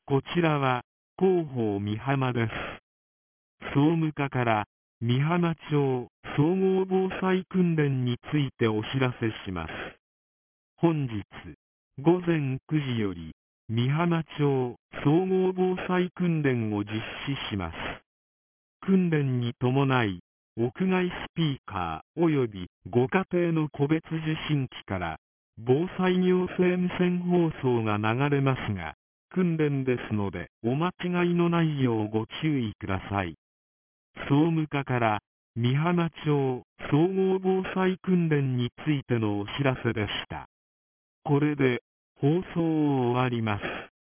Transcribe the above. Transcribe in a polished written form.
こちらは広報美浜です。総務課から美浜町総合防災訓練についてお知らせします。本日午前9時より美浜町総合防災訓練を実施します。訓練に伴い屋外スピーカー及びご家庭の個別受信機から防災行政無線放送が流れますが、訓練ですのでお間違いのないようご注意ください。総務課から美浜町総合防災訓練についてのお知らせでした。これで放送を終わります。